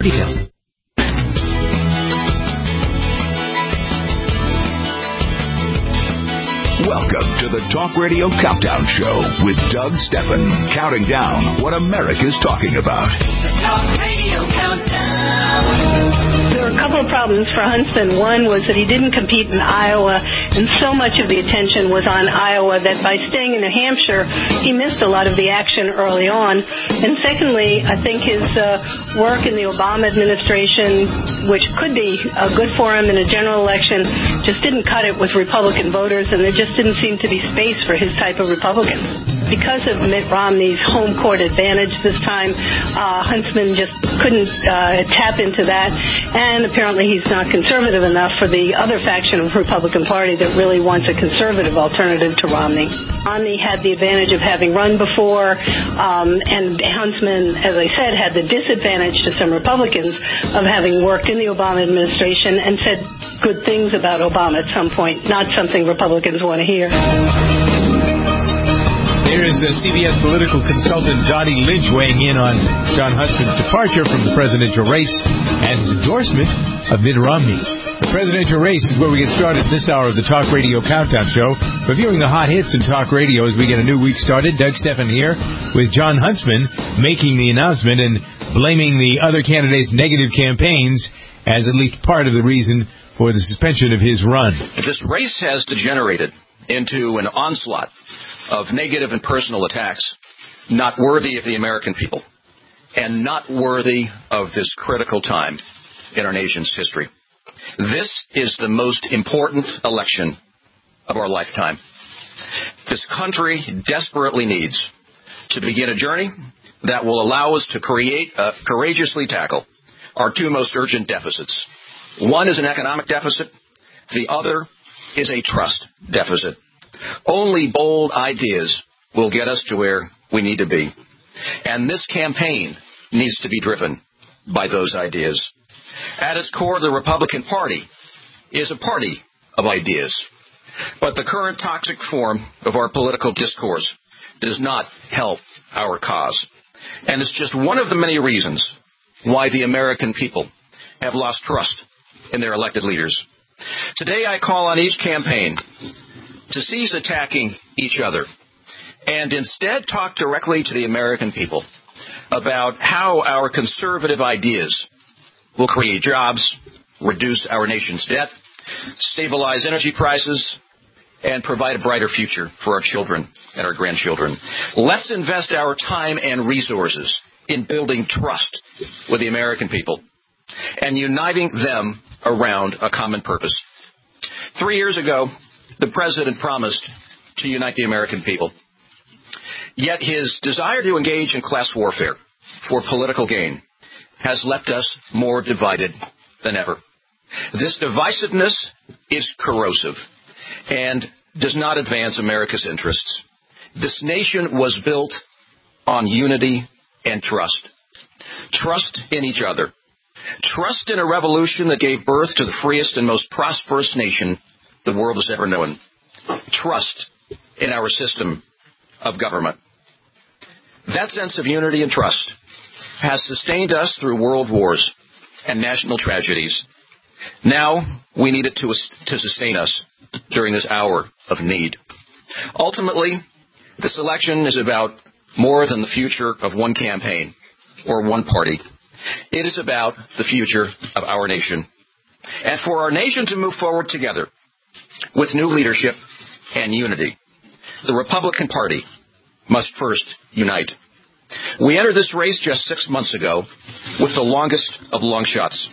Details. Welcome to the Talk Radio Countdown Show with Doug Stephan, counting down what America's talking about. The Talk Radio Countdown. There were a couple of problems for Huntsman. One was that he didn't compete in Iowa, and so much of the attention was on Iowa that by staying in New Hampshire, he missed a lot of the action early on. And secondly, I think his work in the Obama administration, which could be good for him in a general election, just didn't cut it with Republican voters, and there just didn't seem to be space for his type of Republican. Because of Mitt Romney's home court advantage this time, Huntsman just couldn't tap into that, and apparently he's not conservative enough for the other faction of the Republican Party that really wants a conservative alternative to Romney. Romney had the advantage of having run before, and Huntsman, as I said, had the disadvantage to some Republicans of having worked in the Obama administration and said good things about Obama at some point, not something Republicans want to hear. Here is CBS political consultant Johnny Lynch weighing in on Jon Huntsman's departure from the presidential race and his endorsement of Mitt Romney. The presidential race is where we get started this hour of the Talk Radio Countdown Show. Reviewing the hot hits in talk radio as we get a new week started. Doug Stephan here with Jon Huntsman making the announcement and blaming the other candidates' negative campaigns as at least part of the reason for the suspension of his run. This race has degenerated into an onslaught of negative and personal attacks, not worthy of the American people, and not worthy of this critical time in our nation's history. This is the most important election of our lifetime. This country desperately needs to begin a journey that will allow us to courageously tackle our two most urgent deficits. One is an economic deficit. The other is a trust deficit. Only bold ideas will get us to where we need to be. And this campaign needs to be driven by those ideas. At its core, the Republican Party is a party of ideas. But the current toxic form of our political discourse does not help our cause. And it's just one of the many reasons why the American people have lost trust in their elected leaders. Today, I call on each campaign to cease attacking each other and instead talk directly to the American people about how our conservative ideas will create jobs, reduce our nation's debt, stabilize energy prices, and provide a brighter future for our children and our grandchildren. Let's invest our time and resources in building trust with the American people and uniting them around a common purpose. 3 years ago, the president promised to unite the American people. Yet his desire to engage in class warfare for political gain has left us more divided than ever. This divisiveness is corrosive and does not advance America's interests. This nation was built on unity and trust. Trust in each other. Trust in a revolution that gave birth to the freest and most prosperous nation the world has ever known. Trust in our system of government. That sense of unity and trust has sustained us through world wars and national tragedies. Now we need it to sustain us during this hour of need. Ultimately, this election is about more than the future of one campaign or one party. It is about the future of our nation. And for our nation to move forward together with new leadership and unity, the Republican Party must first unite. We entered this race just 6 months ago with the longest of long shots.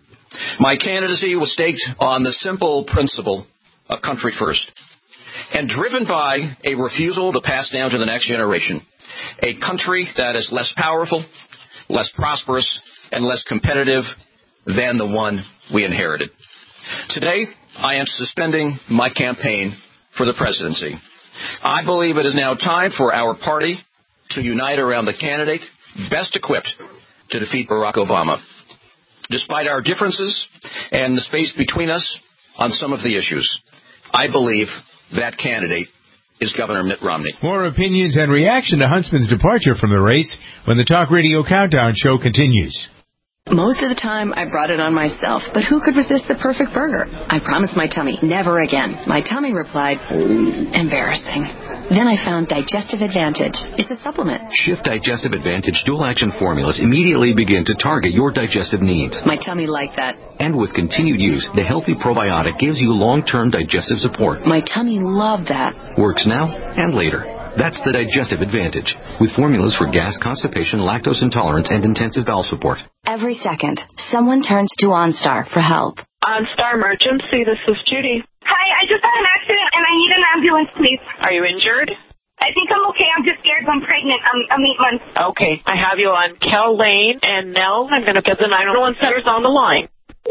My candidacy was staked on the simple principle of country first, and driven by a refusal to pass down to the next generation a country that is less powerful, less prosperous, and less competitive than the one we inherited. Today, I am suspending my campaign for the presidency. I believe it is now time for our party to unite around the candidate best equipped to defeat Barack Obama. Despite our differences and the space between us on some of the issues, I believe that candidate is Governor Mitt Romney. More opinions and reaction to Huntsman's departure from the race when the Talk Radio Countdown Show continues. Most of the time, I brought it on myself, but who could resist the perfect burger? I promised my tummy, never again. My tummy replied, embarrassing. Then I found Digestive Advantage. It's a supplement. Shift Digestive Advantage dual-action formulas immediately begin to target your digestive needs. My tummy liked that. And with continued use, the Healthy Probiotic gives you long-term digestive support. My tummy loved that. Works now and later. That's the Digestive Advantage, with formulas for gas, constipation, lactose intolerance, and intensive bowel support. Every second, someone turns to OnStar for help. OnStar Emergency, this is Judy. Hi, I just had an accident and I need an ambulance, please. Are you injured? I think I'm okay. I'm just scared. I'm pregnant. I'm 8 months. Okay, I have you on Kel Lane and Nell. I'm going to get the 911 centers on the line.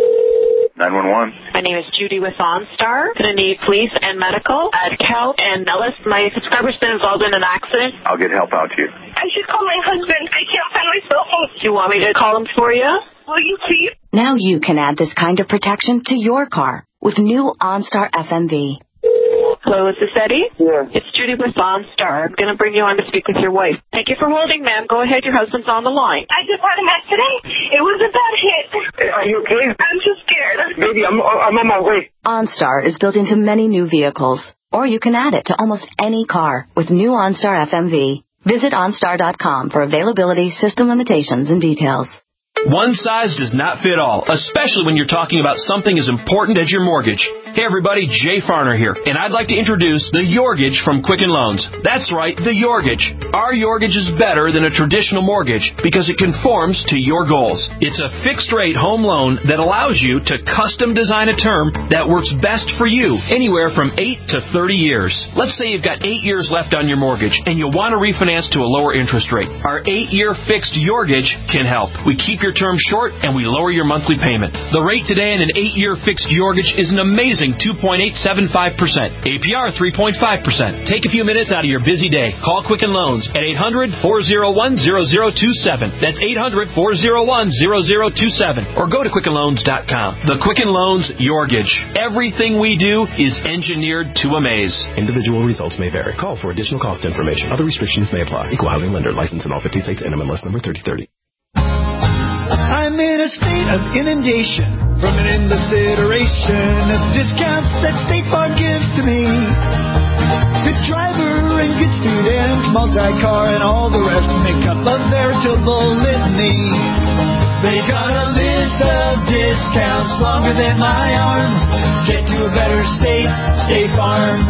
911. My name is Judy with OnStar. Going to need police and medical at Cal and Nellis. My subscriber's been involved in an accident. I'll get help out to you. I should call my husband. I can't find my cell phone. Do you want me to call him for you? Will you please? Now you can add this kind of protection to your car with new OnStar FMV. Hello, is this Eddie? Yeah. It's Judy with OnStar. I'm going to bring you on to speak with your wife. Thank you for holding, ma'am. Go ahead. Your husband's on the line. I just had an accident. It was a bad hit. Are you okay? I'm just scared. Baby, I'm on my way. OnStar is built into many new vehicles, or you can add it to almost any car with new OnStar FMV. Visit OnStar.com for availability, system limitations, and details. One size does not fit all, especially when you're talking about something as important as your mortgage. Hey everybody, Jay Farner here, and I'd like to introduce the Yorgage from Quicken Loans. That's right, the Yorgage. Our Yorgage is better than a traditional mortgage because it conforms to your goals. It's a fixed-rate home loan that allows you to custom design a term that works best for you, anywhere from 8 to 30 years. Let's say you've got 8 years left on your mortgage and you want to refinance to a lower interest rate. Our 8-year fixed Yorgage can help. We keep your term short and we lower your monthly payment. The rate today in an 8-year fixed Yorgage is an amazing 2.875%. APR 3.5%. Take a few minutes out of your busy day. Call Quicken Loans at 800-401-0027. That's 800-401-0027. Or go to QuickenLoans.com. The Quicken Loans Yorgage. Everything we do is engineered to amaze. Individual results may vary. Call for additional cost information. Other restrictions may apply. Equal housing lender. License in all 50 states. NMLS number 3030. I'm in a state of inundation from an endless iteration of discounts that State Farm gives to me. Good driver and good student, multi-car and all the rest make up a veritable litany. They got a list of discounts longer than my arm. Get to a better state, State Farm.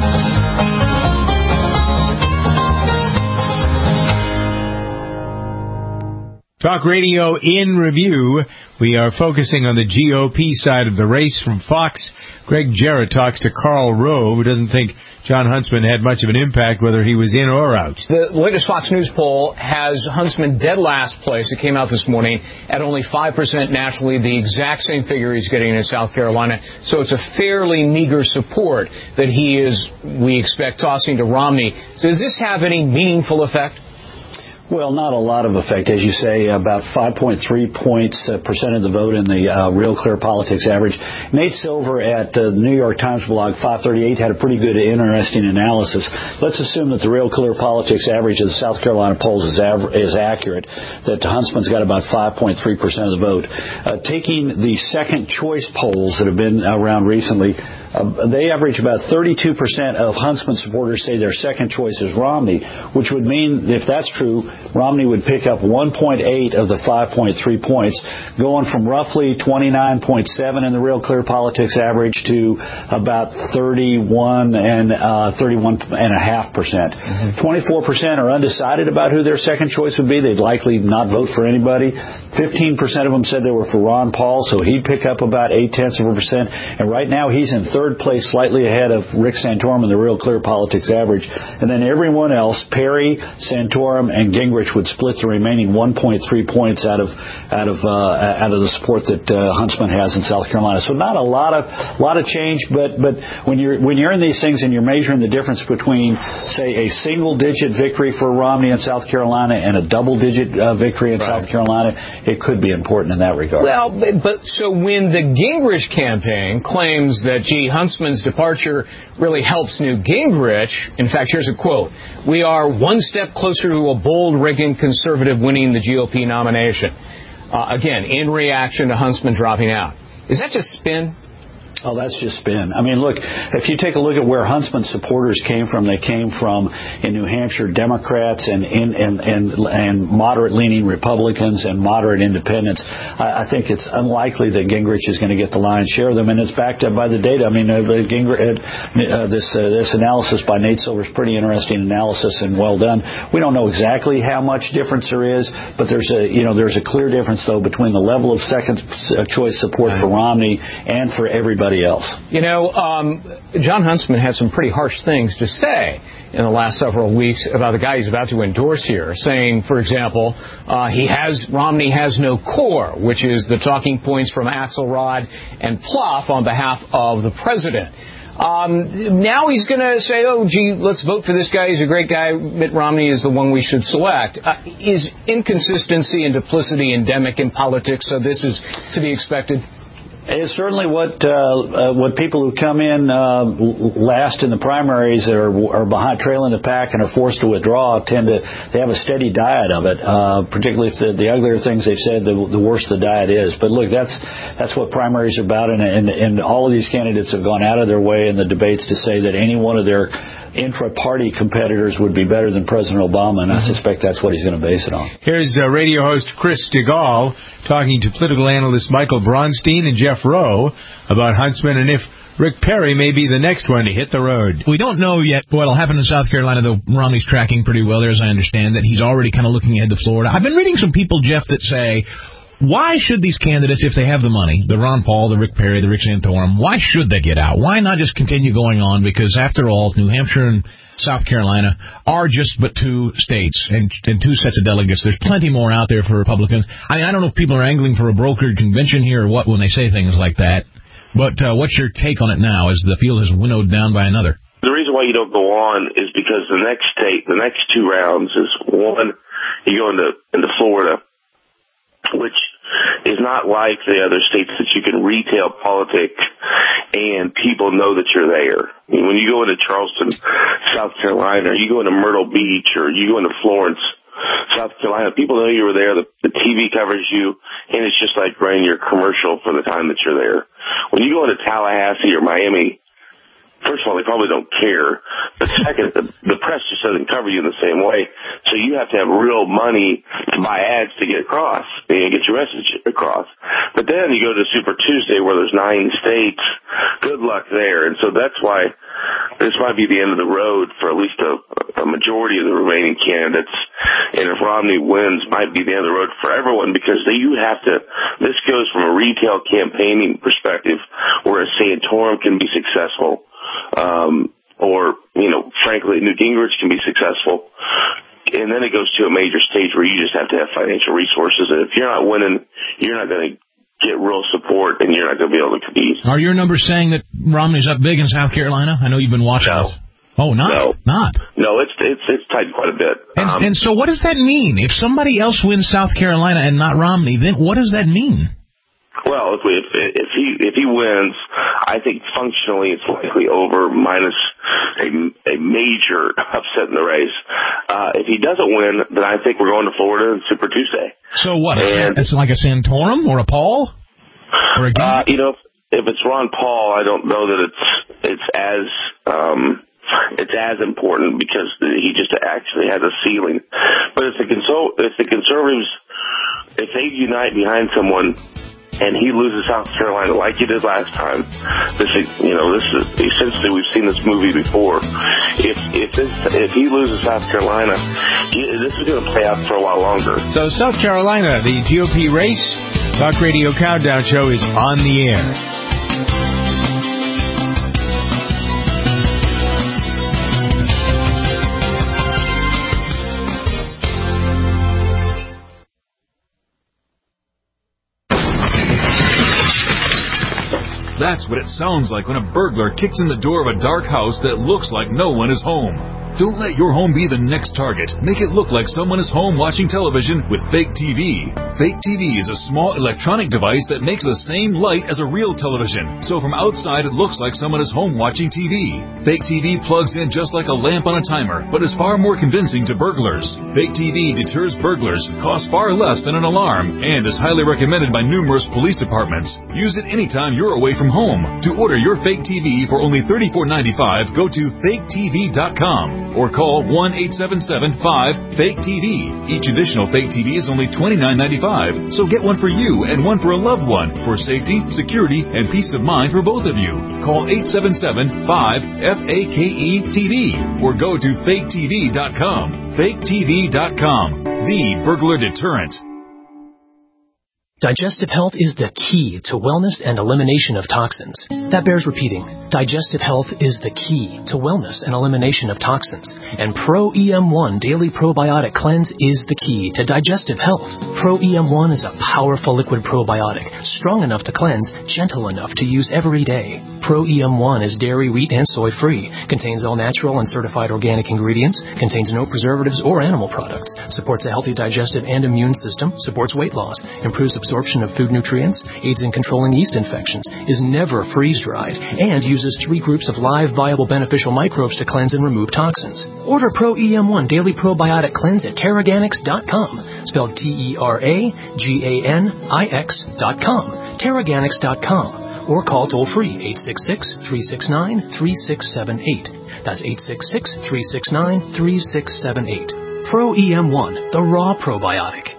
Talk Radio in Review. We are focusing on the GOP side of the race. From Fox, Greg Jarrett talks to Karl Rove, who doesn't think John Huntsman had much of an impact whether he was in or out. The latest Fox News poll has Huntsman dead last place. It came out this morning at only 5% nationally, the exact same figure he's getting in South Carolina. So it's a fairly meager support that he is, we expect, tossing to Romney. So does this have any meaningful effect? Well, not a lot of effect. As you say, about 5.3 points percent of the vote in the Real Clear Politics average. Nate Silver at the New York Times blog 538 had a pretty good, interesting analysis. Let's assume that the Real Clear Politics average of the South Carolina polls is accurate, that Huntsman's got about 5.3% of the vote. Taking the second choice polls that have been around recently, they average about 32% of Huntsman supporters say their second choice is Romney, which would mean, if that's true, Romney would pick up 1.8 of the 5.3 points, going from roughly 29.7 in the Real Clear Politics average to about 31.5%. 24% are undecided about who their second choice would be. They'd likely not vote for anybody. 15% of them said they were for Ron Paul, so he'd pick up about 0.8%. And right now he's in third place, slightly ahead of Rick Santorum in the Real Clear Politics average. And then everyone else, Perry, Santorum, and Gingrich would split the remaining 1.3 points out of the support that Huntsman has in South Carolina. So not a lot of change, but when you're in these things and you're measuring the difference between, say, a single-digit victory for Romney in South Carolina and a double-digit victory in South Carolina, it could be important in that regard. Well, but so when the Gingrich campaign claims that, Huntsman's departure really helps Newt Gingrich, in fact, here's a quote, "We are one step closer to a bold Reagan conservative winning the GOP nomination." again, in reaction to Huntsman dropping out. Is that just spin? Oh, that's just spin. I mean, look, if you take a look at where Huntsman supporters came from, they came from in New Hampshire Democrats and moderate-leaning Republicans and moderate independents. I think it's unlikely that Gingrich is going to get the lion's share of them, and it's backed up by the data. I mean, this analysis by Nate Silver is pretty interesting analysis and well done. We don't know exactly how much difference there is, but there's a clear difference though between the level of second choice support for Romney and for everybody else. John Huntsman had some pretty harsh things to say in the last several weeks about the guy he's about to endorse here, saying, for example, Romney has no core, which is the talking points from Axelrod and Plouffe on behalf of the president. Now he's going to say, oh, gee, let's vote for this guy. He's a great guy. Mitt Romney is the one we should select. Is inconsistency and duplicity endemic in politics, so this is to be expected? It's certainly what people who come in last in the primaries are behind, trailing the pack, and are forced to withdraw they have a steady diet of it. Particularly if the uglier things they've said, the worse the diet is. But look, that's what primaries are about, and all of these candidates have gone out of their way in the debates to say that any one of their intra-party competitors would be better than President Obama, and I suspect that's what he's going to base it on. Here's radio host Chris Stigall talking to political analysts Michael Bronstein and Jeff Rowe about Huntsman and if Rick Perry may be the next one to hit the road. We don't know yet what will happen in South Carolina, though Romney's tracking pretty well there, as I understand that. He's already kind of looking ahead to Florida. I've been reading some people, Jeff, that say, why should these candidates, if they have the money, the Ron Paul, the Rick Perry, the Rick Santorum, why should they get out? Why not just continue going on? Because, after all, New Hampshire and South Carolina are just but two states and two sets of delegates. There's plenty more out there for Republicans. I mean, I don't know if people are angling for a brokered convention here or what when they say things like that. But what's your take on it now as the field has winnowed down by another? The reason why you don't go on is because the next two rounds is, one, you go into Florida, which is not like the other states that you can retail politics and people know that you're there. I mean, when you go into Charleston, South Carolina, or you go into Myrtle Beach, or you go into Florence, South Carolina, people know you were there. The TV covers you, and it's just like running your commercial for the time that you're there. When you go into Tallahassee or Miami, first of all, they probably don't care. But second, the press just doesn't cover you in the same way. So you have to have real money to buy ads to get across and get your message across. But then you go to Super Tuesday where there's 9 states. Good luck there. And so that's why this might be the end of the road for at least a majority of the remaining candidates. And if Romney wins, might be the end of the road for everyone, because this goes from a retail campaigning perspective where a Santorum can be successful. Or, frankly, Newt Gingrich can be successful. And then it goes to a major stage where you just have to have financial resources. And if you're not winning, you're not going to get real support, and you're not going to be able to compete. Are your numbers saying that Romney's up big in South Carolina? I know you've been watching this. Oh, not? No, it's tightened quite a bit. And so what does that mean? If somebody else wins South Carolina and not Romney, then what does that mean? Well, if he wins, I think functionally it's likely over, minus a major upset in the race. If he doesn't win, then I think we're going to Florida and Super Tuesday. So what? It's like a Santorum or a Paul? Or a if it's Ron Paul, I don't know that it's as important, because he just actually has a ceiling. But if the conservatives, if they unite behind someone, and he loses South Carolina like he did last time, this is essentially, we've seen this movie before. If he loses South Carolina, this is going to play out for a while longer. So South Carolina, the GOP race, Talk Radio Countdown Show is on the air. That's what it sounds like when a burglar kicks in the door of a dark house that looks like no one is home. Don't let your home be the next target. Make it look like someone is home watching television with Fake TV. Fake TV is a small electronic device that makes the same light as a real television. So from outside, it looks like someone is home watching TV. Fake TV plugs in just like a lamp on a timer, but is far more convincing to burglars. Fake TV deters burglars, costs far less than an alarm, and is highly recommended by numerous police departments. Use it anytime you're away from home. To order your Fake TV for only $34.95, go to faketv.com or call 1-877-5-FAKE-TV. Each additional Fake TV is only $29.95, so get one for you and one for a loved one for safety, security, and peace of mind for both of you. Call 877-5-FAKE-TV or go to faketv.com. faketv.com, the burglar deterrent. Digestive health is the key to wellness and elimination of toxins. That bears repeating. Digestive health is the key to wellness and elimination of toxins. And Pro EM1 Daily Probiotic Cleanse is the key to digestive health. Pro EM1 is a powerful liquid probiotic, strong enough to cleanse, gentle enough to use every day. Pro EM1 is dairy, wheat, and soy-free, contains all natural and certified organic ingredients, contains no preservatives or animal products, supports a healthy digestive and immune system, supports weight loss, improves absorption of food nutrients, aids in controlling yeast infections, is never freeze-dried, and uses 3 groups of live, viable, beneficial microbes to cleanse and remove toxins. Order Pro EM1 Daily Probiotic Cleanse at Terraganix.com, spelled TerraGanix.com, Terraganix.com, or call toll-free 866-369-3678. That's 866-369-3678. Pro EM1, the raw probiotic.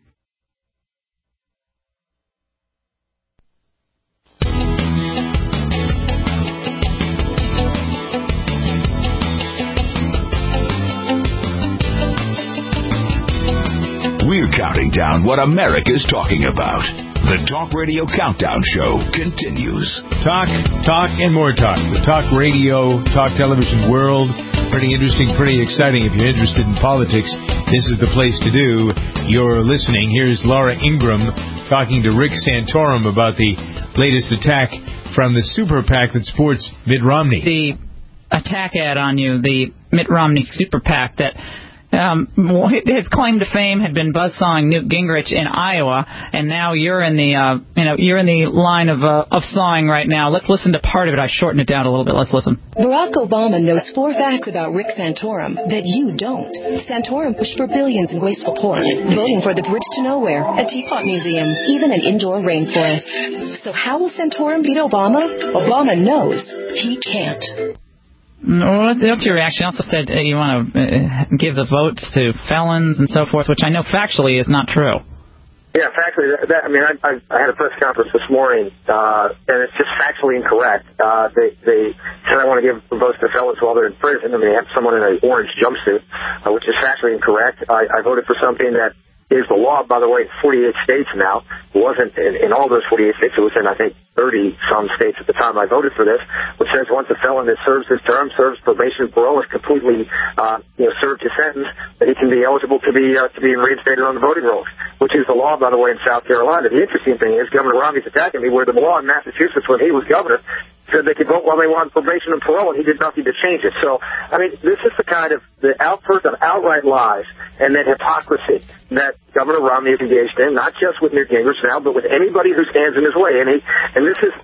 We're counting down what America's talking about. The Talk Radio Countdown Show continues. Talk, and more talk. The Talk Radio, Talk Television world. Pretty interesting, pretty exciting. If you're interested in politics, this is the place to do. You're listening. Here's Laura Ingraham talking to Rick Santorum about the latest attack from the super PAC that supports Mitt Romney. The attack ad on you, the Mitt Romney super PAC that his claim to fame had been buzzsawing Newt Gingrich in Iowa, and now you're in the you're in the line of sawing right now. Let's listen to part of it. I shortened it down a little bit. Let's listen. Barack Obama knows 4 facts about Rick Santorum that you don't. Santorum pushed for billions in wasteful pork, voting for the bridge to nowhere, a teapot museum, even an indoor rainforest. So how will Santorum beat Obama? Obama knows he can't. What's your reaction? You also said you want to give the votes to felons and so forth, which I know factually is not true. Yeah, factually, I had a press conference this morning, and it's just factually incorrect. They said I want to give votes to felons while they're in prison, and they have someone in an orange jumpsuit, which is factually incorrect. I voted for something that is the law, by the way, in 48 states now. It wasn't in all those 48 states. It was in, I think, 30-some states at the time I voted for this, which says once a felon that serves his term, serves probation, parole, is completely, served his sentence, that he can be eligible to be reinstated on the voting rolls, which is the law, by the way, in South Carolina. The interesting thing is Governor Romney's attacking me, where the law in Massachusetts when he was governor said they could vote while they wanted probation and parole, and he did nothing to change it. So, this is the kind of the outburst of outright lies and then hypocrisy that Governor Romney is engaged in, not just with Newt Gingrich now, but with anybody who stands in his way. And this is,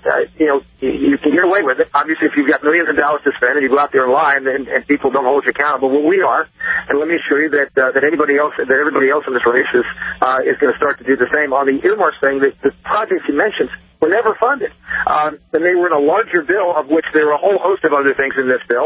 you can get away with it. Obviously, if you've got millions of dollars to spend and you go out there and lie and people don't hold you accountable, well, we are. And let me assure you that everybody else in this race is going to start to do the same. On the earmarks thing, the projects you mentioned were never funded. And they were in a larger bill, of which there were a whole host of other things in this bill.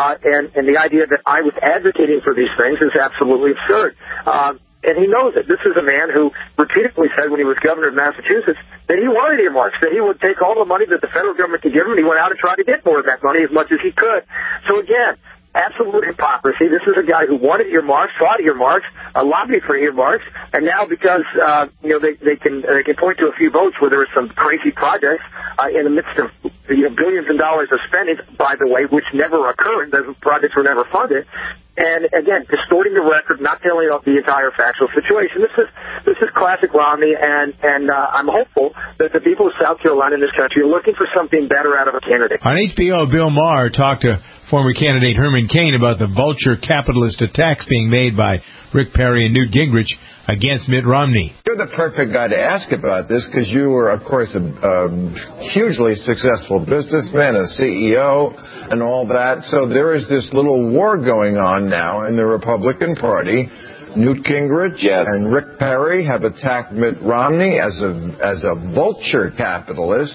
And the idea that I was advocating for these things is absolutely absurd. And he knows it. This is a man who repeatedly said when he was governor of Massachusetts that he wanted earmarks, that he would take all the money that the federal government could give him, and he went out and tried to get more of that money as much as he could. So again, absolute hypocrisy. This is a guy who wanted earmarks, fought earmarks, lobbied for earmarks, and now because they can point to a few votes where there are some crazy projects in the midst of billions of dollars of spending, by the way, which never occurred. Those projects were never funded. And again, distorting the record, not telling the entire factual situation. This is classic Romney, and I'm hopeful that the people of South Carolina in this country are looking for something better out of a candidate. On HBO, Bill Maher talked to former candidate Herman Cain about the vulture capitalist attacks being made by Rick Perry and Newt Gingrich against Mitt Romney. You're the perfect guy to ask about this because you were, of course, a hugely successful businessman, a CEO, and all that. So there is this little war going on now in the Republican Party. Newt Gingrich and Rick Perry have attacked Mitt Romney as a vulture capitalist.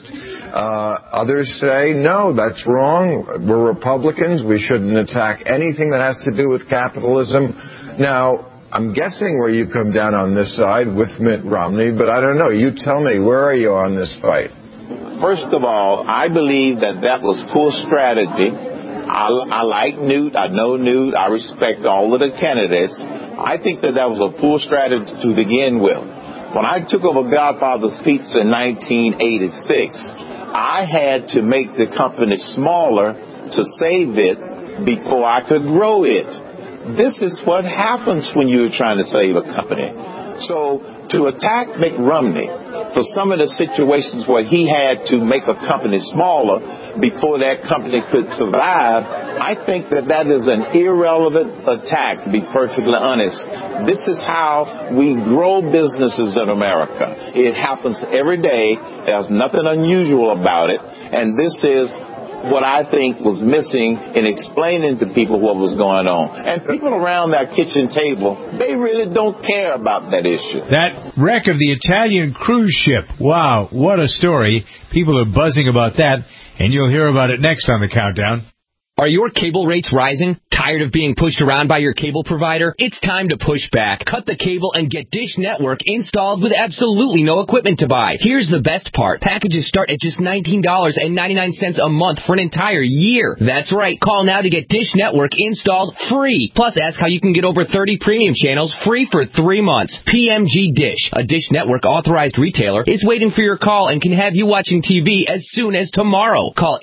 Others say, no, that's wrong. We're Republicans. We shouldn't attack anything that has to do with capitalism. Now, I'm guessing where you come down on this side with Mitt Romney, but I don't know. You tell me, where are you on this fight? First of all, I believe that was poor strategy. I like Newt. I know Newt. I respect all of the candidates. I think that was a poor strategy to begin with. When I took over Godfather's Pizza in 1986, I had to make the company smaller to save it before I could grow it. This is what happens when you're trying to save a company. So to attack Mitt Romney for some of the situations where he had to make a company smaller before that company could survive, I think that is an irrelevant attack, to be perfectly honest. This is how we grow businesses in America. It happens every day. There's nothing unusual about it. And this is what I think was missing in explaining to people what was going on. And people around that kitchen table, they really don't care about that issue. That wreck of the Italian cruise ship. Wow, what a story. People are buzzing about that, and you'll hear about it next on the Countdown. Are your cable rates rising? Tired of being pushed around by your cable provider? It's time to push back. Cut the cable and get Dish Network installed with absolutely no equipment to buy. Here's the best part. Packages start at just $19.99 a month for an entire year. That's right. Call now to get Dish Network installed free. Plus, ask how you can get over 30 premium channels free for 3 months. PMG Dish, a Dish Network authorized retailer, is waiting for your call and can have you watching TV as soon as tomorrow. Call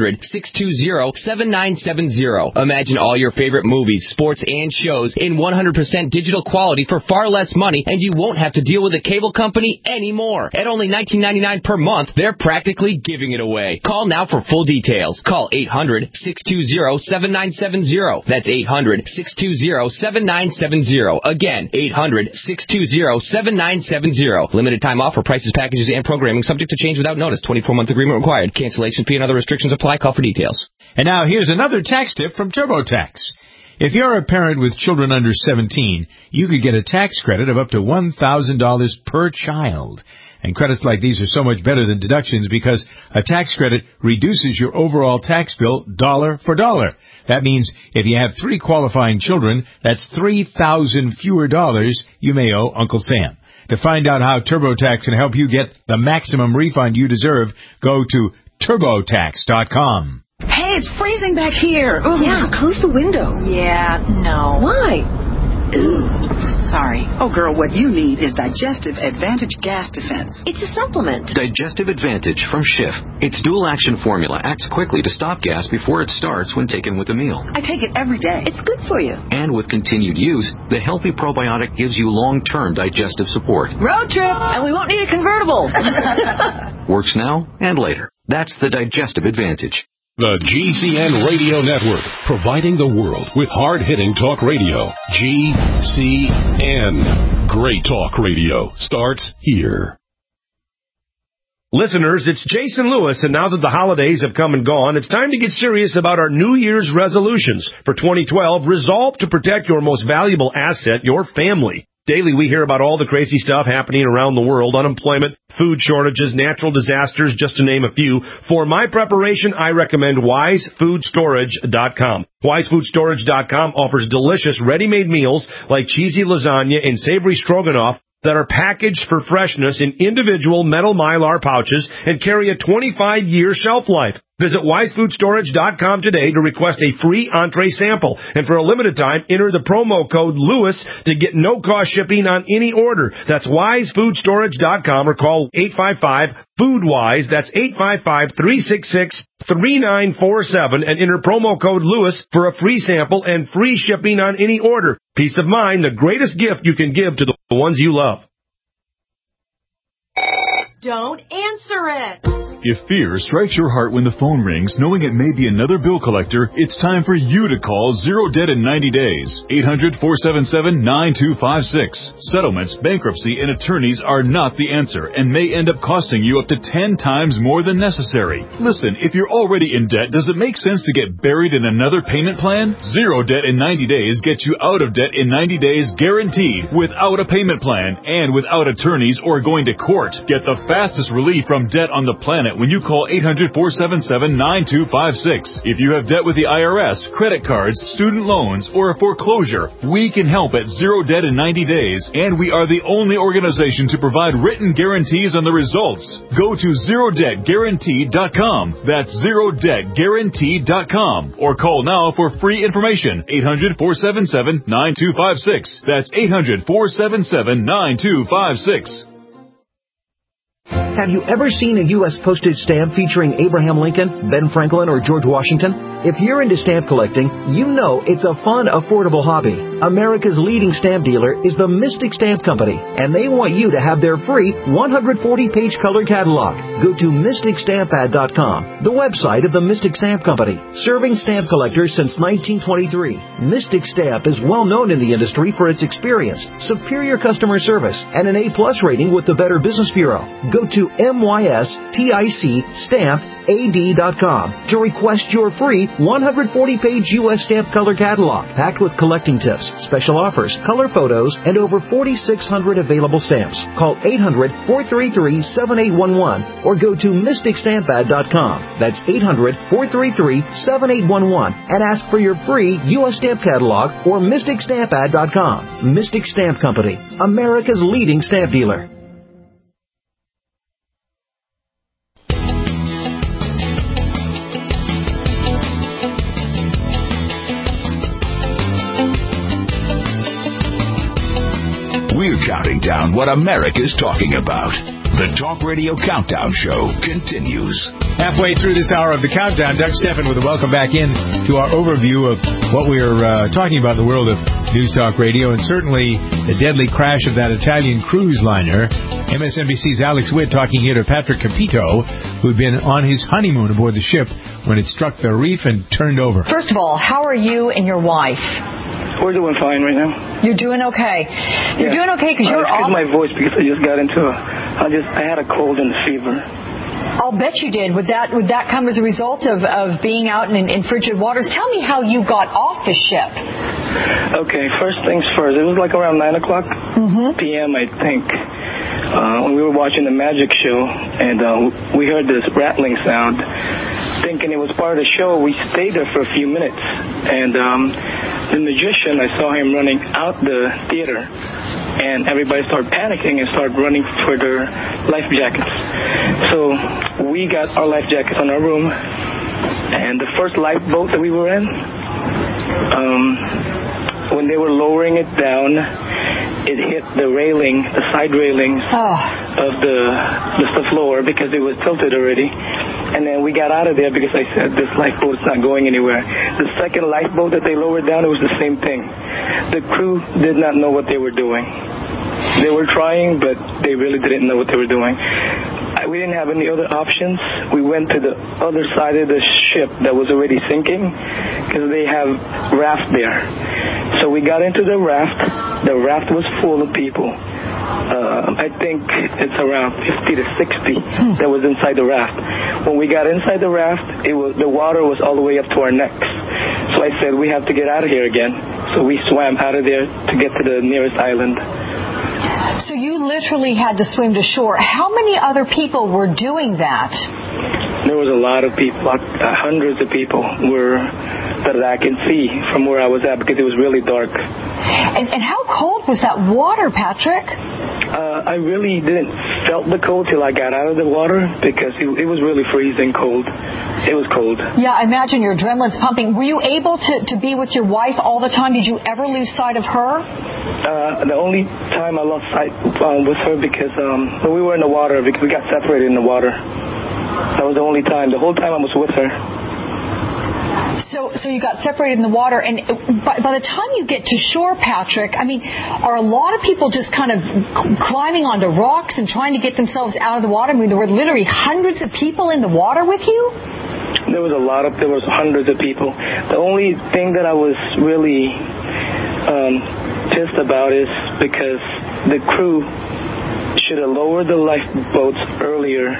800-620-7970. Imagine all your favorite movies, sports, and shows in 100% digital quality for far less money, and you won't have to deal with a cable company anymore. At only $19.99 per month, they're practically giving it away. Call now for full details. Call 800-620-7970. That's 800-620-7970. Again, 800-620-7970. Limited time offer. Prices, packages, and programming subject to change without notice. 24-month agreement required. Cancellation fee and other restrictions apply. Call for details. And now here's another tax tip from TurboTax. If you're a parent with children under 17, you could get a tax credit of up to $1,000 per child. And credits like these are so much better than deductions because a tax credit reduces your overall tax bill dollar for dollar. That means if you have 3 qualifying children, that's $3,000 fewer dollars you may owe Uncle Sam. To find out how TurboTax can help you get the maximum refund you deserve, go to TurboTax.com. Hey, it's freezing back here. Ugh. Yeah, close the window. Yeah, no. Why? Sorry. Oh, girl, what you need is Digestive Advantage Gas Defense. It's a supplement. Digestive Advantage from Schiff. Its dual-action formula acts quickly to stop gas before it starts when taken with a meal. I take it every day. It's good for you. And with continued use, the healthy probiotic gives you long-term digestive support. Road trip, and we won't need a convertible. Works now and later. That's the Digestive Advantage. The GCN Radio Network, providing the world with hard-hitting talk radio. GCN. Great talk radio starts here. Listeners, it's Jason Lewis, and now that the holidays have come and gone, it's time to get serious about our New Year's resolutions. For 2012, resolve to protect your most valuable asset, your family. Daily, we hear about all the crazy stuff happening around the world, unemployment, food shortages, natural disasters, just to name a few. For my preparation, I recommend WiseFoodStorage.com. WiseFoodStorage.com offers delicious ready-made meals like cheesy lasagna and savory stroganoff that are packaged for freshness in individual metal Mylar pouches and carry a 25-year shelf life. Visit WiseFoodStorage.com today to request a free entree sample. And for a limited time, enter the promo code LEWIS to get no-cost shipping on any order. That's WiseFoodStorage.com or call 855-FOODWISE. That's 855-366-3947 and enter promo code LEWIS for a free sample and free shipping on any order. Peace of mind, the greatest gift you can give to the ones you love. Don't answer it. If fear strikes your heart when the phone rings, knowing it may be another bill collector, it's time for you to call Zero Debt in 90 days. 800-477-9256. Settlements, bankruptcy, and attorneys are not the answer and may end up costing you up to 10 times more than necessary. Listen, if you're already in debt, does it make sense to get buried in another payment plan? Zero Debt in 90 days gets you out of debt in 90 days guaranteed, without a payment plan and without attorneys or going to court. Get the fastest relief from debt on the planet when you call 800-477-9256. If you have debt with the IRS, credit cards, student loans, or a foreclosure, we can help at Zero Debt in 90 days, and we are the only organization to provide written guarantees on the results. Go to ZeroDebtGuaranteed.com. That's ZeroDebtGuaranteed.com. Or call now for free information. 800-477-9256. That's 800-477-9256. Have you ever seen a U.S. postage stamp featuring Abraham Lincoln, Ben Franklin, or George Washington? If you're into stamp collecting, you know it's a fun, affordable hobby. America's leading stamp dealer is the Mystic Stamp Company, and they want you to have their free 140-page color catalog. Go to MysticStampAd.com, the website of the Mystic Stamp Company, serving stamp collectors since 1923. Mystic Stamp is well known in the industry for its experience, superior customer service, and an A+ rating with the Better Business Bureau. Go to MysticStampAd.com to request your free 140-page U.S. stamp color catalog, packed with collecting tips, special offers, color photos, and over 4,600 available stamps. Call 800-433-7811 or go to MysticStampAd.com. That's 800-433-7811 and ask for your free U.S. stamp catalog or MysticStampAd.com. Mystic Stamp Company, America's leading stamp dealer. We're counting down what America's talking about. The Talk Radio Countdown Show continues. Halfway through this hour of the countdown, Doug Stephan with a welcome back in to our overview of what we're talking about in the world of News Talk Radio, and certainly the deadly crash of that Italian cruise liner. MSNBC's Alex Witt talking here to Patrick Capito, who'd been on his honeymoon aboard the ship when it struck the reef and turned over. First of all, how are you and your wife? We're doing fine right now. You're doing okay. You're doing okay because you're off. my voice because I just got into I had a cold and a fever. I'll bet you did. Would that come as a result of being out in frigid waters? Tell me how you got off the ship. Okay, first things first. It was like around 9 o'clock p.m., I think, when we were watching the magic show, and we heard this rattling sound. Thinking it was part of the show, we stayed there for a few minutes, and the magician, I saw him running out the theater, and everybody started panicking and started running for their life jackets. So we got our life jackets on our room, and the first lifeboat that we were in, when they were lowering it down, it hit the railing, the side railings of the floor because it was tilted already. And then we got out of there because I said, this lifeboat's not going anywhere. The second lifeboat that they lowered down, it was the same thing. The crew did not know what they were doing. They were trying, but they really didn't know what they were doing. We didn't have any other options. We went to the other side of the ship that was already sinking because they have raft there. So we got into the raft. The raft was full of people. I think it's around 50 to 60 that was inside the raft. When we got inside the raft, the water was all the way up to our necks. So I said, we have to get out of here again. So we swam out of there to get to the nearest island. So you literally had to swim to shore. How many other people were doing that? There was a lot of people, hundreds of people that I can see from where I was at because it was really dark. And how cold was that water, Patrick? I really didn't felt the cold till I got out of the water because it was really freezing cold. It was cold. Yeah, I imagine your adrenaline's pumping. Were you able to be with your wife all the time? Did you ever lose sight of her? The only time I lost sight with her because when we were in the water, because we got separated in the water. That was the only time. The whole time I was with her. So you got separated in the water, and by the time you get to shore, Patrick, I mean, are a lot of people just kind of climbing onto rocks and trying to get themselves out of the water? I mean, there were literally hundreds of people in the water with you? There was hundreds of people. The only thing that I was really pissed about is because the crew should have lowered the lifeboats earlier,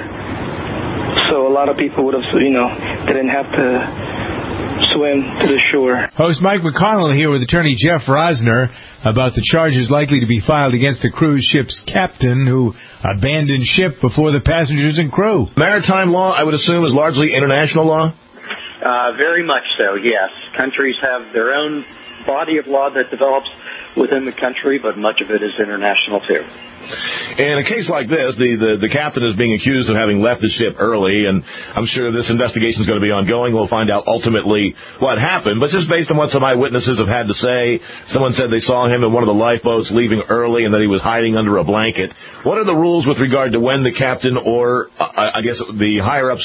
so a lot of people would have, didn't have to swim to the shore. Host Mike McConnell here with attorney Jeff Rosner about the charges likely to be filed against the cruise ship's captain who abandoned ship before the passengers and crew. Maritime law, I would assume, is largely international law? Very much so, yes. Countries have their own body of law that develops within the country, but much of it is international too. In a case like this, the captain is being accused of having left the ship early, and I'm sure this investigation is going to be ongoing. We'll find out ultimately what happened. But just based on what some eyewitnesses have had to say, someone said they saw him in one of the lifeboats leaving early and that he was hiding under a blanket. What are the rules with regard to when the captain or, I guess, the higher-ups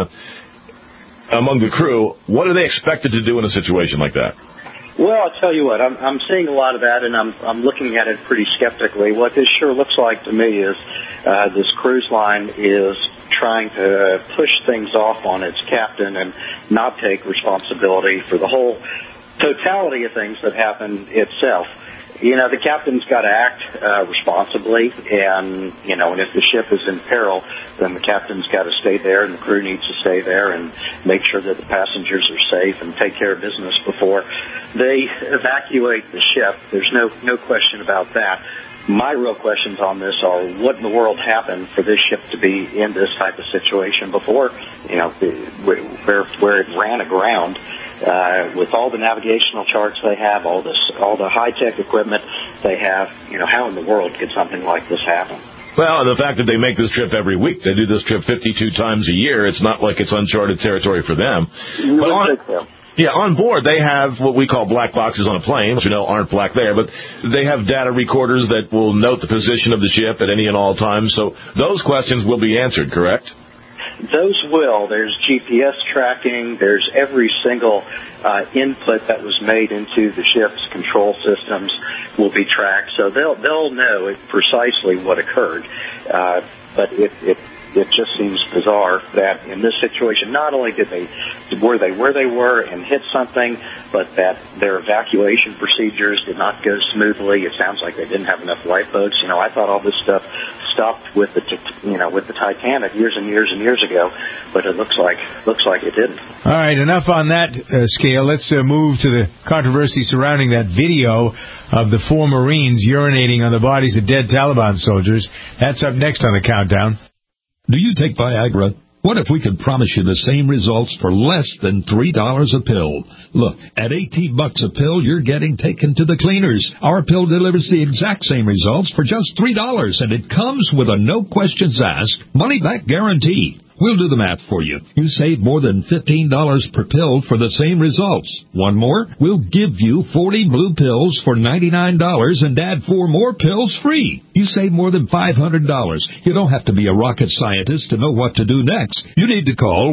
among the crew, what are they expected to do in a situation like that? Well, I'll tell you what, I'm seeing a lot of that, and I'm looking at it pretty skeptically. What this sure looks like to me is this cruise line is trying to push things off on its captain and not take responsibility for the whole totality of things that happen itself. The captain's got to act responsibly, and if the ship is in peril, then the captain's got to stay there, and the crew needs to stay there and make sure that the passengers are safe and take care of business before they evacuate the ship. There's no question about that. My real questions on this are, what in the world happened for this ship to be in this type of situation before, where it ran aground? With all the navigational charts they have, all the high-tech equipment they have, how in the world could something like this happen? Well, and the fact that they make this trip every week, they do this trip 52 times a year, it's not like it's uncharted territory for them. On board, they have what we call black boxes on a plane, which aren't black there, but they have data recorders that will note the position of the ship at any and all times. So those questions will be answered, correct? Those will. There's GPS tracking. There's every single input that was made into the ship's control systems will be tracked. So they'll know precisely what occurred. But it just seems bizarre that in this situation, not only were they where they were and hit something, but that their evacuation procedures did not go smoothly. It sounds like they didn't have enough lifeboats. I thought all this stuff stopped with the Titanic years and years and years ago, but it looks like it didn't. All right, enough on that scale. Let's move to the controversy surrounding that video of the 4 Marines urinating on the bodies of dead Taliban soldiers. That's up next on the Countdown. Do you take Viagra? What if we could promise you the same results for less than $3 a pill? Look, at $18 a pill, you're getting taken to the cleaners. Our pill delivers the exact same results for just $3, and it comes with a no questions asked, money-back guarantee. We'll do the math for you. You save more than $15 per pill for the same results. One more, we'll give you 40 blue pills for $99 and add 4 more pills free. You save more than $500. You don't have to be a rocket scientist to know what to do next. You need to call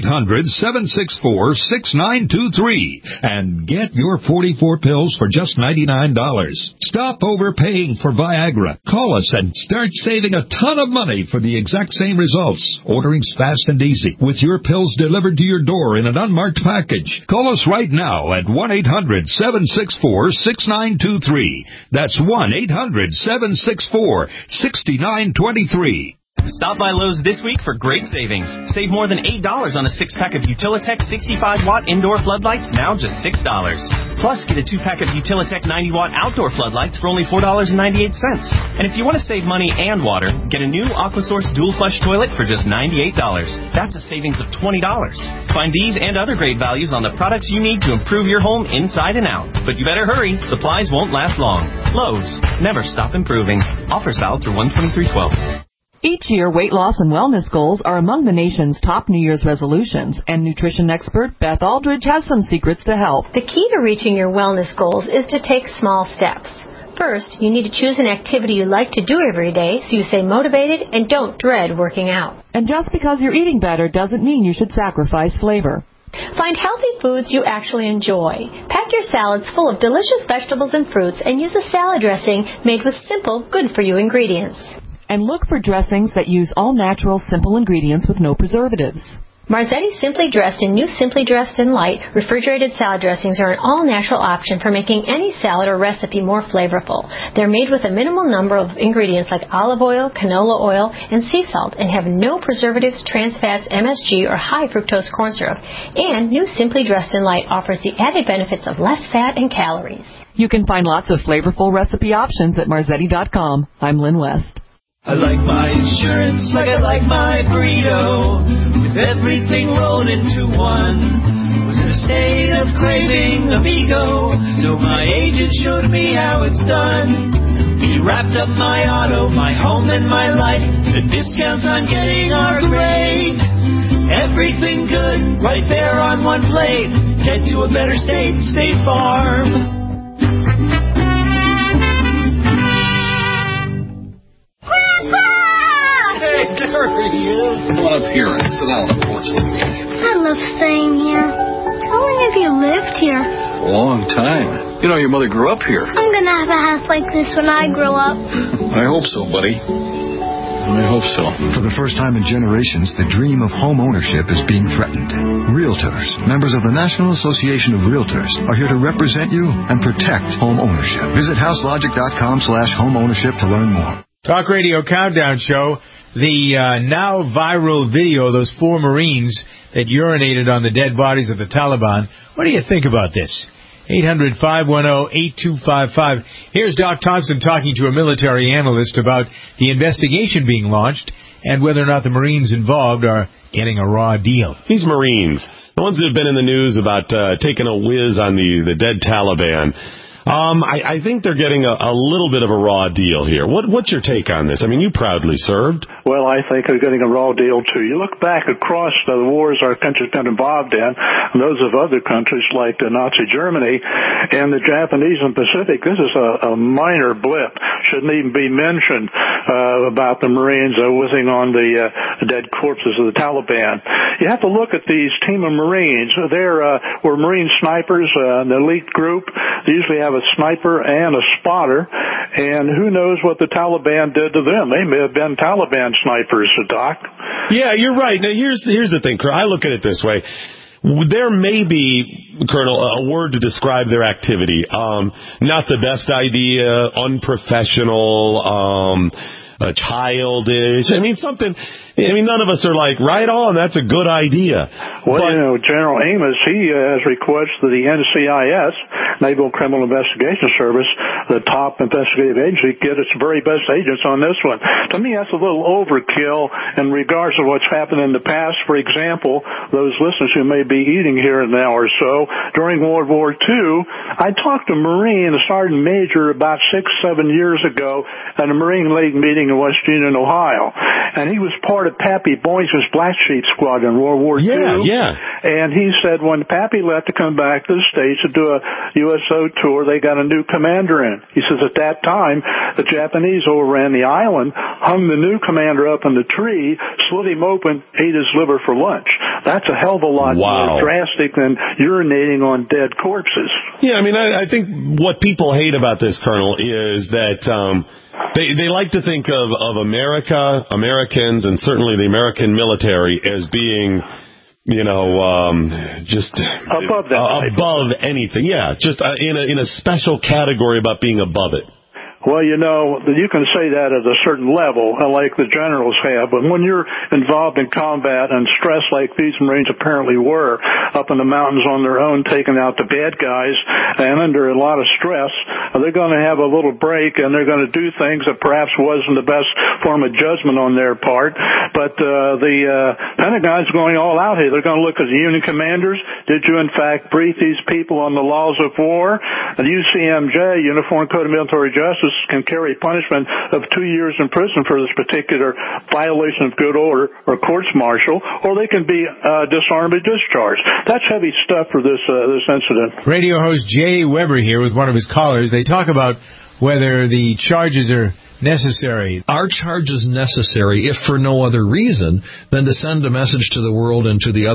1-800-764-6923 and get your 44 pills for just $99. Stop overpaying for Viagra. Call us and start saving a ton of money for the exact same results. Ordering's fast and easy, with your pills delivered to your door in an unmarked package. Call us right now at 1-800-764-6923. That's 1-800-764-6923. Stop by Lowe's this week for great savings. Save more than $8 on a 6-pack of Utilitech 65-watt indoor floodlights, now just $6. Plus, get a 2-pack of Utilitech 90-watt outdoor floodlights for only $4.98. And if you want to save money and water, get a new AquaSource dual flush toilet for just $98. That's a savings of $20. Find these and other great values on the products you need to improve your home inside and out. But you better hurry. Supplies won't last long. Lowe's. Never stop improving. Offers valid through 1/23/12. Each year, weight loss and wellness goals are among the nation's top New Year's resolutions, and nutrition expert Beth Aldridge has some secrets to help. The key to reaching your wellness goals is to take small steps. First, you need to choose an activity you like to do every day so you stay motivated and don't dread working out. And just because you're eating better doesn't mean you should sacrifice flavor. Find healthy foods you actually enjoy. Pack your salads full of delicious vegetables and fruits and use a salad dressing made with simple, good-for-you ingredients. And look for dressings that use all-natural, simple ingredients with no preservatives. Marzetti Simply Dressed and new Simply Dressed and Light refrigerated salad dressings are an all-natural option for making any salad or recipe more flavorful. They're made with a minimal number of ingredients like olive oil, canola oil, and sea salt and have no preservatives, trans fats, MSG, or high fructose corn syrup. And new Simply Dressed and Light offers the added benefits of less fat and calories. You can find lots of flavorful recipe options at Marzetti.com. I'm Lynn West. I like my insurance like I like my burrito, with everything rolled into one. Was in a state of craving amigo, so my agent showed me how it's done. He wrapped up my auto, my home, and my life. The discounts I'm getting are great. Everything good, right there on one plate. Head to a better state, State Farm. There he is. Come on up here and sit down on the porch with me. I love staying here. How long have you lived here? A long time. You know, your mother grew up here. I'm going to have a house like this when I grow up. I hope so, buddy. I hope so. For the first time in generations, the dream of home ownership is being threatened. Realtors, members of the National Association of Realtors, are here to represent you and protect home ownership. Visit houselogic.com/homeownership to learn more. Talk Radio Countdown Show. The now viral video, those 4 Marines that urinated on the dead bodies of the Taliban. What do you think about this? 800-510-8255. Here's Doc Thompson talking to a military analyst about the investigation being launched and whether or not the Marines involved are getting a raw deal. These Marines, the ones that have been in the news about taking a whiz on the dead Taliban, I think they're getting a little bit of a raw deal here. What's your take on this? I mean, you proudly served. Well, I think they're getting a raw deal, too. You look back across the wars our country's been involved in, and those of other countries like Nazi Germany and the Japanese and Pacific, this is a minor blip. Shouldn't even be mentioned about the Marines whizzing on the dead corpses of the Taliban. You have to look at these team of Marines. Were Marine snipers, an elite group. They usually have a sniper and a spotter, and who knows what the Taliban did to them. They may have been Taliban snipers, Doc. Yeah, you're right. Now, here's the thing, I look at it this way. There may be, Colonel, a word to describe their activity. Not the best idea, unprofessional, childish. I mean, none of us are like, right on, that's a good idea. Well, General Amos, he has requested the NCIS, Naval Criminal Investigation Service, the top investigative agency, get its very best agents on this one. To me, that's a little overkill in regards to what's happened in the past. For example, those listeners who may be eating here in an hour or so, during World War II, I talked to a Marine, a Sergeant Major, about 6-7 years ago at a Marine League meeting in West Union, Ohio. And he was part of Pappy Boyington's Black Sheep Squadron in World War II. Yeah. And he said when Pappy left to come back to the States to do a USO tour, they got a new commander in. He says at that time, the Japanese overran the island, hung the new commander up in the tree, slit him open, ate his liver for lunch. That's a hell of a lot more drastic than urinating on dead corpses. Yeah, I mean, I think what people hate about this, Colonel, is that they like to think of Americans, and certainly the American military as being, just above anything. Yeah, just in a special category about being above it. Well, you can say that at a certain level, like the generals have, but when you're involved in combat and stress like these Marines apparently were, up in the mountains on their own, taking out the bad guys, and under a lot of stress, they're going to have a little break, and they're going to do things that perhaps wasn't the best form of judgment on their part. But the Pentagon's going all out here. They're going to look at the Union commanders. Did you, in fact, brief these people on the laws of war? The UCMJ, Uniform Code of Military Justice, can carry punishment of 2 years in prison for this particular violation of good order or courts-martial, or they can be dishonorably discharged. That's heavy stuff for this incident. Radio host Jay Weber here with one of his callers. They talk about whether the charges are necessary. Are charges necessary if for no other reason than to send a message to the world and to the other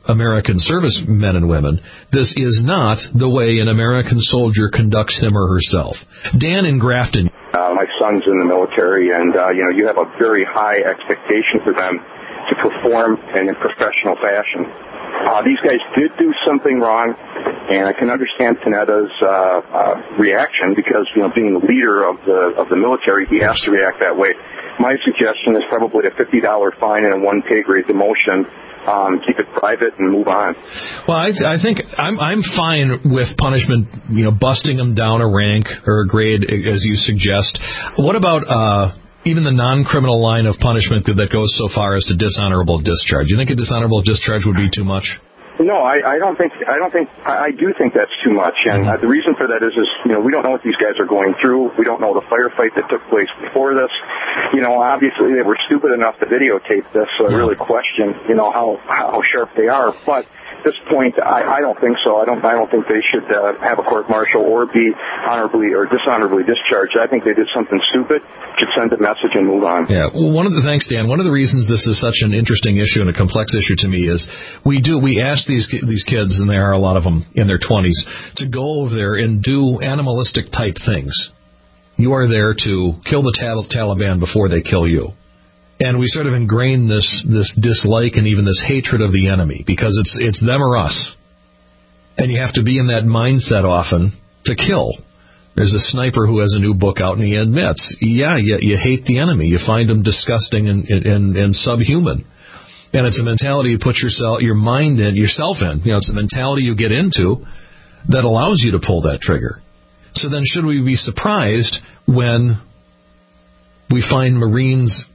American servicemen and women, this is not the way an American soldier conducts him or herself. Dan in Grafton. My son's in the military, and, you have a very high expectation for them to perform in a professional fashion. These guys did do something wrong, and I can understand Panetta's reaction because, being the leader of the military, he has to react that way. My suggestion is probably a $50 fine and a 1 pay grade demotion. Keep it private and move on. Well, I think I'm fine with punishment, busting them down a rank or a grade, as you suggest. What about even the non-criminal line of punishment that goes so far as to dishonorable discharge? You think a dishonorable discharge would be too much? No, I don't think. I do think that's too much, and the reason for that is we don't know what these guys are going through. We don't know the firefight that took place before this. Obviously they were stupid enough to videotape this, so I really question, how sharp they are. But at this point, I don't think so. I don't think they should have a court-martial or be honorably or dishonorably discharged. I think they did something stupid. Should send a message and move on. Yeah. Well, thanks, Dan. One of the reasons this is such an interesting issue and a complex issue to me is we ask these kids, and there are a lot of them in their 20s, to go over there and do animalistic type things. You are there to kill the Taliban before they kill you. And we sort of ingrain this dislike and even this hatred of the enemy because it's them or us. And you have to be in that mindset often to kill. There's a sniper who has a new book out, and he admits, you hate the enemy. You find them disgusting and subhuman. And it's a mentality you put yourself in. It's a mentality you get into that allows you to pull that trigger. So then should we be surprised when we find Marines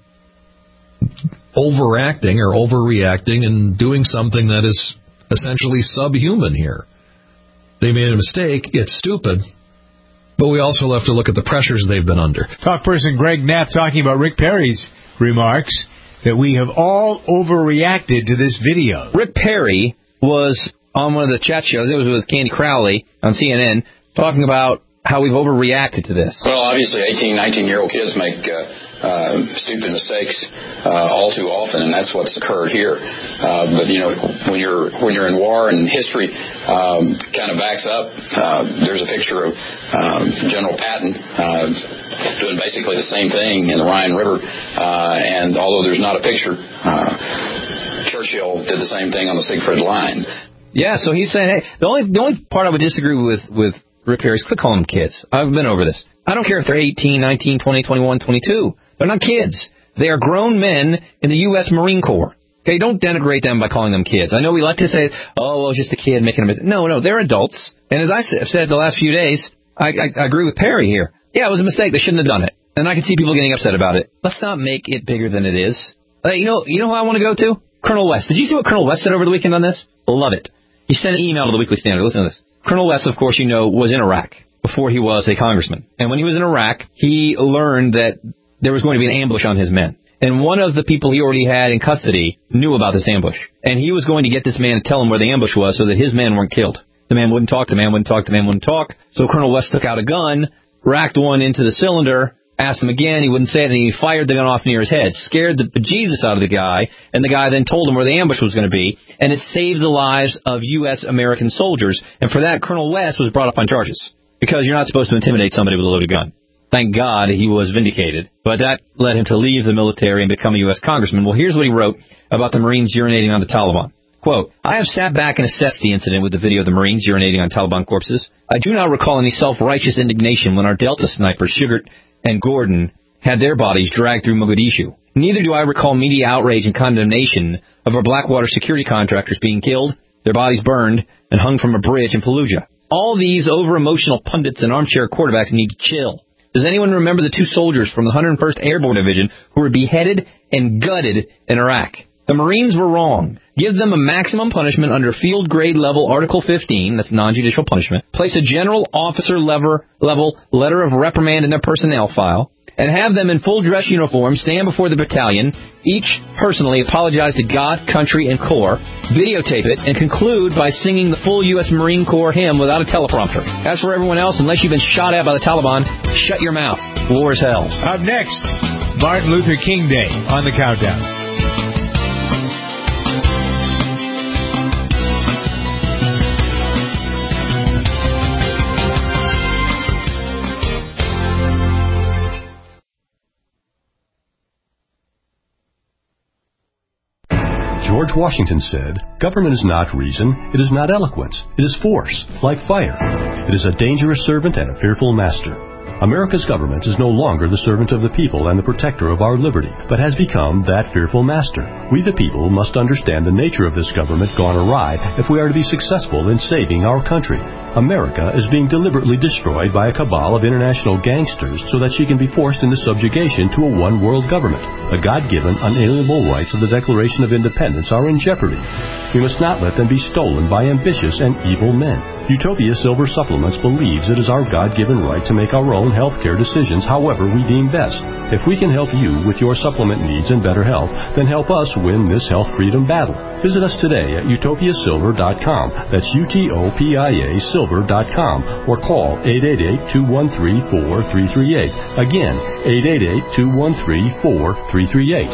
overacting or overreacting and doing something that is essentially subhuman here? They made a mistake. It's stupid. But we also have to look at the pressures they've been under. Talk person Greg Knapp talking about Rick Perry's remarks that we have all overreacted to this video. Rick Perry was on one of the chat shows. It was with Candy Crowley on CNN talking about how we've overreacted to this. Well, obviously 18, 19-year-old kids make stupid mistakes all too often, and that's what's occurred here. But when you're in war and history kind of backs up, there's a picture of General Patton doing basically the same thing in the Rhine River, and although there's not a picture, Churchill did the same thing on the Siegfried Line. Yeah, so he's saying, hey, the only part I would disagree with Rick Perry is quit calling them kids. I've been over this. I don't care if they're 18, 19, 20, 21, 22. They're not kids. They are grown men in the U.S. Marine Corps. Okay, don't denigrate them by calling them kids. I know we like to say, oh, well, just a kid making a mistake. No, they're adults. And as I have said the last few days, I agree with Perry here. Yeah, it was a mistake. They shouldn't have done it. And I can see people getting upset about it. Let's not make it bigger than it is. You know who I want to go to? Colonel West. Did you see what Colonel West said over the weekend on this? Love it. He sent an email to the Weekly Standard. Listen to this. Colonel West, of course, was in Iraq before he was a congressman. And when he was in Iraq, he learned that there was going to be an ambush on his men. And one of the people he already had in custody knew about this ambush. And he was going to get this man to tell him where the ambush was so that his men weren't killed. The man wouldn't talk, the man wouldn't talk, the man wouldn't talk. So Colonel West took out a gun, racked one into the cylinder, asked him again, he wouldn't say it, and he fired the gun off near his head, scared the bejesus out of the guy, and the guy then told him where the ambush was going to be, and it saved the lives of U.S. American soldiers. And for that, Colonel West was brought up on charges, because you're not supposed to intimidate somebody with a loaded gun. Thank God he was vindicated. But that led him to leave the military and become a U.S. congressman. Well, here's what he wrote about the Marines urinating on the Taliban. Quote, I have sat back and assessed the incident with the video of the Marines urinating on Taliban corpses. I do not recall any self-righteous indignation when our Delta snipers, Sugar and Gordon, had their bodies dragged through Mogadishu. Neither do I recall media outrage and condemnation of our Blackwater security contractors being killed, their bodies burned, and hung from a bridge in Fallujah. All these over-emotional pundits and armchair quarterbacks need to chill. Does anyone remember the 2 soldiers from the 101st Airborne Division who were beheaded and gutted in Iraq? The Marines were wrong. Give them a maximum punishment under field grade level Article 15, that's non-judicial punishment. Place a general officer level letter of reprimand in their personnel file, and have them in full dress uniform stand before the battalion, each personally apologize to God, country, and Corps, videotape it, and conclude by singing the full U.S. Marine Corps hymn without a teleprompter. As for everyone else, unless you've been shot at by the Taliban, shut your mouth. War is hell. Up next, Martin Luther King Day on the Countdown. George Washington said, "Government is not reason, it is not eloquence, it is force, like fire. It is a dangerous servant and a fearful master." America's government is no longer the servant of the people and the protector of our liberty, but has become that fearful master. We the people must understand the nature of this government gone awry if we are to be successful in saving our country. America is being deliberately destroyed by a cabal of international gangsters so that she can be forced into subjugation to a one-world government. The God-given, unalienable rights of the Declaration of Independence are in jeopardy. We must not let them be stolen by ambitious and evil men. Utopia Silver Supplements believes it is our God-given right to make our own health care decisions however we deem best. If we can help you with your supplement needs and better health, then help us win this health freedom battle. Visit us today at utopiasilver.com. That's UTOPIA Silver.com, or call 888-213-4338. Again, 888-213-4338.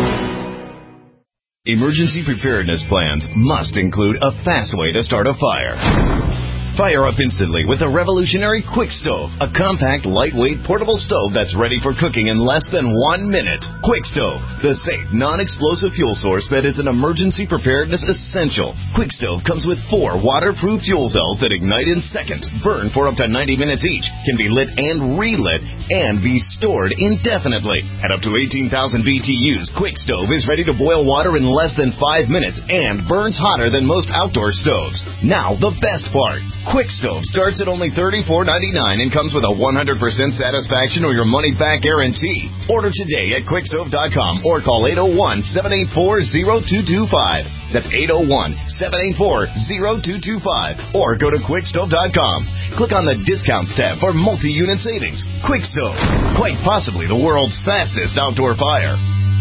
Emergency preparedness plans must include a fast way to start a fire. Fire up instantly with a revolutionary Quick Stove, a compact, lightweight, portable stove that's ready for cooking in less than 1 minute. Quick Stove, the safe, non-explosive fuel source that is an emergency preparedness essential. Quick Stove comes with 4 waterproof fuel cells that ignite in seconds, burn for up to 90 minutes each, can be lit and relit, and be stored indefinitely. At up to 18,000 BTUs, Quick Stove is ready to boil water in less than 5 minutes and burns hotter than most outdoor stoves. Now, the best part. Quick Stove starts at only $34.99 and comes with a 100% satisfaction or your money-back guarantee. Order today at quickstove.com or call 801-784-0225. That's 801-784-0225. Or go to quickstove.com. Click on the Discounts tab for multi-unit savings. Quick Stove, quite possibly the world's fastest outdoor fire.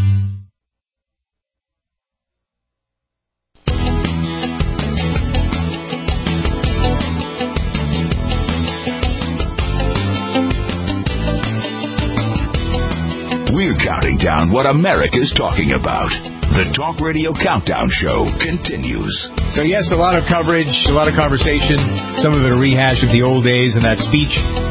We're counting down what America's talking about. The Talk Radio Countdown Show continues. So, yes, a lot of coverage, a lot of conversation, some of it a rehash of the old days and that speech,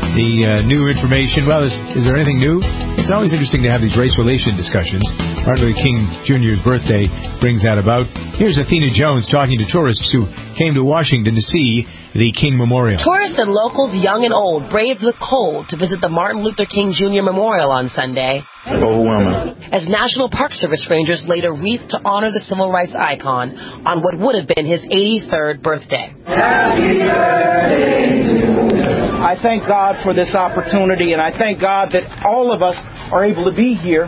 the new information. Well, is there anything new? It's always interesting to have these race relation discussions. Martin Luther King Jr.'s birthday brings that about. Here's Athena Jones talking to tourists who came to Washington to see the King Memorial. Tourists and locals, young and old, braved the cold to visit the Martin Luther King Jr. Memorial on Sunday. Overwhelming. As National Park Service rangers laid a wreath to honor the civil rights icon on what would have been his 83rd birthday. Happy birthday to you. I thank God for this opportunity, and I thank God that all of us are able to be here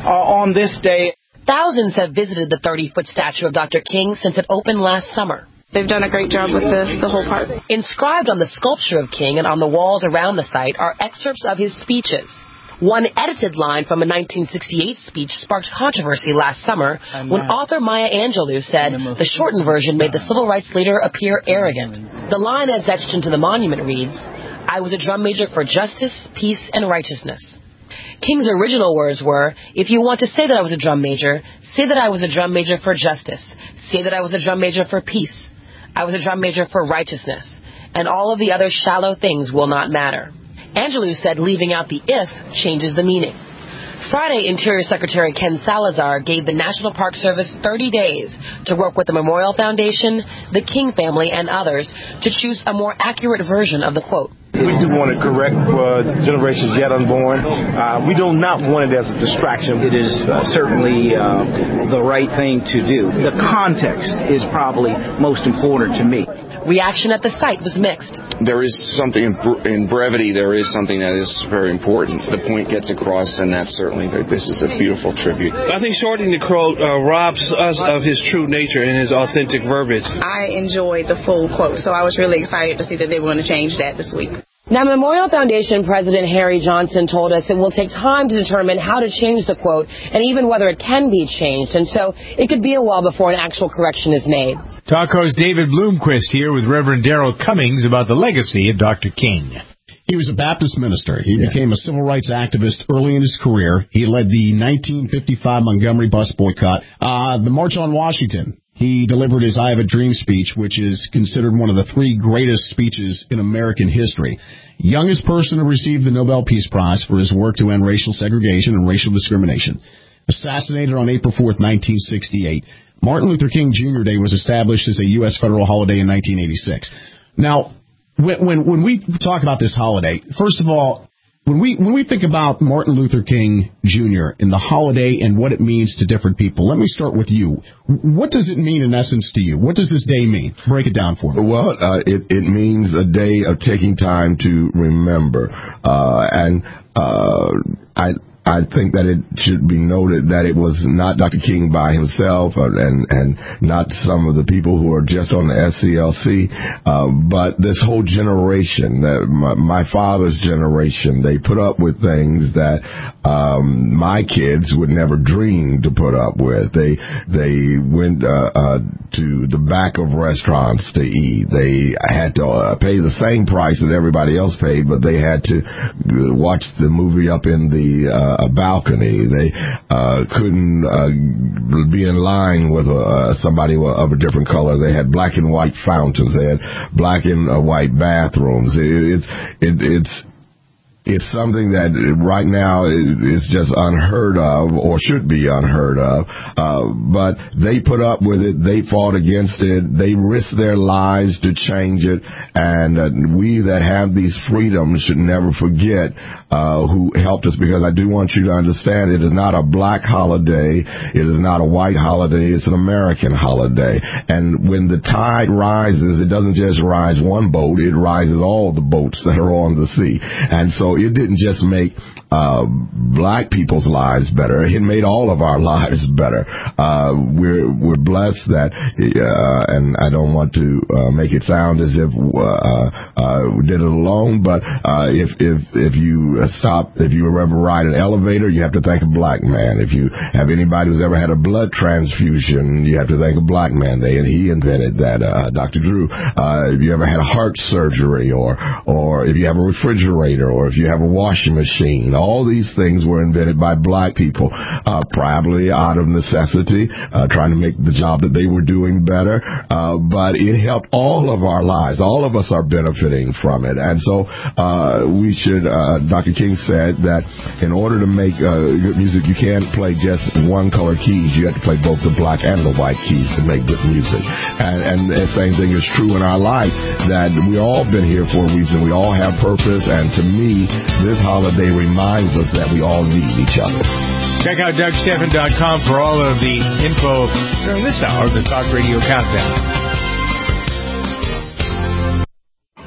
on this day. Thousands have visited the 30-foot statue of Dr. King since it opened last summer. They've done a great job with the whole park. Inscribed on the sculpture of King and on the walls around the site are excerpts of his speeches. One edited line from a 1968 speech sparked controversy last summer when author Maya Angelou said the shortened version made the civil rights leader appear arrogant. The line as etched into the monument reads, "I was a drum major for justice, peace, and righteousness." King's original words were, "If you want to say that I was a drum major, say that I was a drum major for justice. Say that I was a drum major for peace. I was a drum major for righteousness. And all of the other shallow things will not matter." Angelou said leaving out the "if" changes the meaning. Friday, Interior Secretary Ken Salazar gave the National Park Service 30 days to work with the Memorial Foundation, the King family, and others to choose a more accurate version of the quote. We do want to correct for generations yet unborn. We do not want it as a distraction. It is certainly the right thing to do. The context is probably most important to me. Reaction at the site was mixed. There is something in brevity. There is something that is very important. The point gets across, and that's certainly this is a beautiful tribute. I think shortening the quote robs us of his true nature and his authentic verbiage. I enjoyed the full quote, so I was really excited to see that they were going to change that this week. Now, Memorial Foundation President Harry Johnson told us it will take time to determine how to change the quote and even whether it can be changed, and so it could be a while before an actual correction is made. Talk host David Bloomquist here with Reverend Darrell Cummings about the legacy of Dr. King. He was a Baptist minister. He became a civil rights activist early in his career. He led the 1955 Montgomery bus boycott, the March on Washington. He delivered his I Have a Dream speech, which is considered one of the 3 greatest speeches in American history. Youngest person to receive the Nobel Peace Prize for his work to end racial segregation and racial discrimination. Assassinated on April 4th, 1968. Martin Luther King Jr. Day was established as a U.S. federal holiday in 1986. Now, when we talk about this holiday, first of all, when we think about Martin Luther King Jr. and the holiday and what it means to different people, let me start with you. What does it mean in essence to you? What does this day mean? Break it down for me. Well, it means a day of taking time to remember. I think that it should be noted that it was not Dr. King by himself and not some of the people who are just on the SCLC, but this whole generation, my father's generation, they put up with things that my kids would never dream to put up with. They went to the back of restaurants to eat. They had to pay the same price that everybody else paid, but they had to watch the movie up in the balcony. They couldn't be in line with somebody of a different color. They had black and white fountains. They had black and white bathrooms. It's something that right now is just unheard of, or should be unheard of. But they put up with it. They fought against it. They risked their lives to change it. And we that have these freedoms should never forget who helped us, because I do want you to understand it is not a black holiday. It is not a white holiday. It's an American holiday. And when the tide rises, it doesn't just rise one boat. It rises all the boats that are on the sea. And so it didn't just make black people's lives better. It made all of our lives better. We're blessed that, and I don't want to make it sound as if we did it alone, but if you ever ride an elevator, you have to thank a black man. If you have anybody who's ever had a blood transfusion, you have to thank a black man. He invented that, Dr. Drew. If you ever had a heart surgery, or if you have a refrigerator, or if you have a washing machine, all these things were invented by black people, probably out of necessity, trying to make the job that they were doing better. But it helped all of our lives. All of us are benefiting from it. And so we should, Dr. King said that in order to make good music, you can't play just one color keys. You have to play both the black and the white keys to make good music. And the same thing is true in our life, that we all been here for a reason. We all have purpose. And to me, this holiday reminds us that we all need each other. Check out DougStephan.com for all of the info during this hour of the Talk Radio Countdown.